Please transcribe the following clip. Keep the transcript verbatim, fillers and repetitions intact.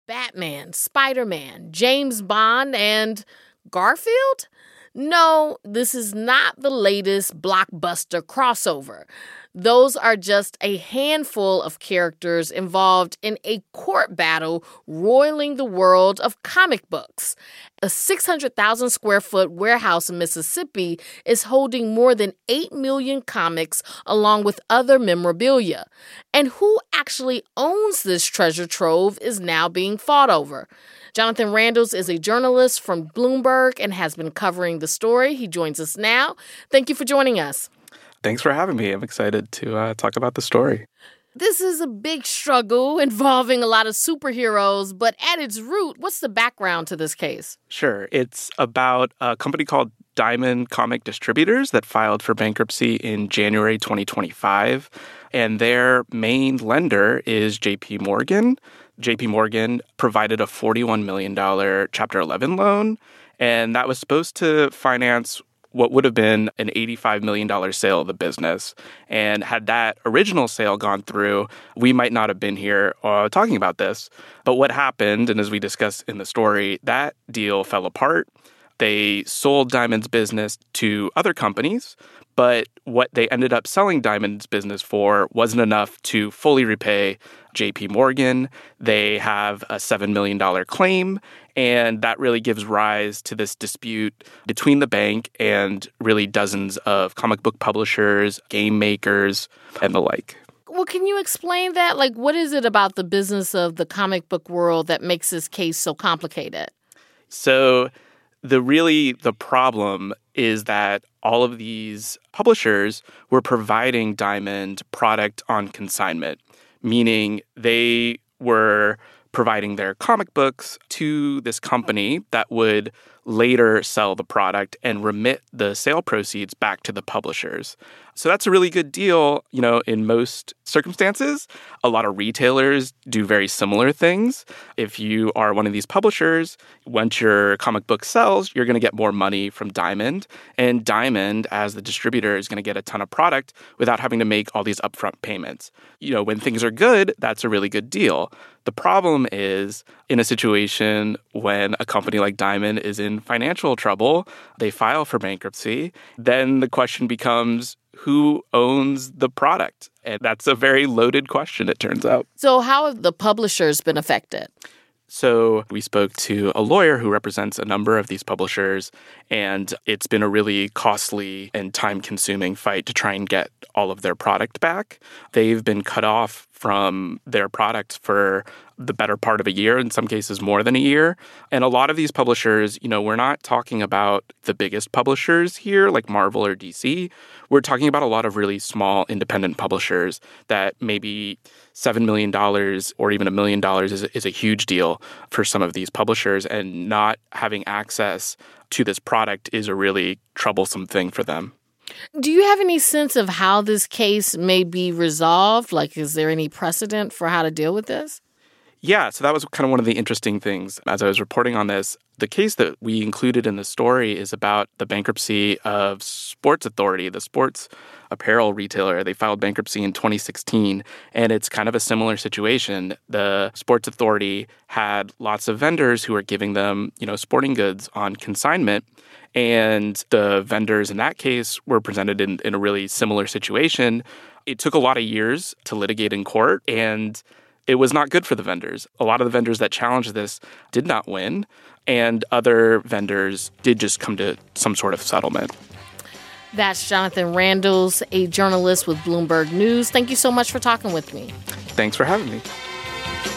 Batman, Spider-Man, James Bond, and Garfield? No, this is not the latest blockbuster crossover. Those are just a handful of characters involved in a court battle roiling the world of comic books. A six hundred thousand square foot warehouse in Mississippi is holding more than eight million comics along with other memorabilia. And who actually owns this treasure trove is now being fought over. Jonathan Randles is a journalist from Bloomberg and has been covering the story. He joins us now. Thank you for joining us. Thanks for having me. I'm excited to uh, talk about the story. This is a big struggle involving a lot of superheroes, but at its root, what's the background to this case? Sure. It's about a company called Diamond Comic Distributors that filed for bankruptcy in January twenty twenty-five. And their main lender is J P Morgan. J P Morgan provided a forty-one million dollars Chapter eleven loan, and that was supposed to finance what would have been an eighty-five million dollars sale of the business. And had that original sale gone through, we might not have been here uh, talking about this. But what happened, and as we discuss in the story, that deal fell apart. They sold Diamond's business to other companies, but what they ended up selling Diamond's business for wasn't enough to fully repay J P Morgan. They have a seven million dollars claim, and that really gives rise to this dispute between the bank and really dozens of comic book publishers, game makers, and the like. Well, can you explain that? Like, what is it about the business of the comic book world that makes this case so complicated? So the really the problem is that all of these publishers were providing Diamond product on consignment, meaning they were providing their comic books to this company that would later sell the product and remit the sale proceeds back to the publishers. So that's a really good deal, you know, in most circumstances. A lot of retailers do very similar things. If you are one of these publishers, once your comic book sells, you're going to get more money from Diamond. And Diamond, as the distributor, is going to get a ton of product without having to make all these upfront payments. You know, when things are good, that's a really good deal. The problem is in a situation when a company like Diamond is in financial trouble, they file for bankruptcy, then the question becomes, who owns the product? And that's a very loaded question, it turns out. So how have the publishers been affected? So we spoke to a lawyer who represents a number of these publishers, and it's been a really costly and time-consuming fight to try and get all of their product back. They've been cut off from their product for the better part of a year, in some cases more than a year. And a lot of these publishers, you know, we're not talking about the biggest publishers here, like Marvel or D C. We're talking about a lot of really small independent publishers that maybe seven million dollars or even a million dollars is, is a huge deal for some of these publishers, and not having access to this product is a really troublesome thing for them. Do you have any sense of how this case may be resolved? Like, is there any precedent for how to deal with this? Yeah, so that was kind of one of the interesting things as I was reporting on this. The case that we included in the story is about the bankruptcy of Sports Authority, the sports apparel retailer. They filed bankruptcy in twenty sixteen, and it's kind of a similar situation. The Sports Authority had lots of vendors who were giving them, you know, sporting goods on consignment, and the vendors in that case were presented in, in a really similar situation. It took a lot of years to litigate in court, and it was not good for the vendors. A lot of the vendors that challenged this did not win, and other vendors did just come to some sort of settlement. That's Jonathan Randles, a journalist with Bloomberg News. Thank you so much for talking with me. Thanks for having me.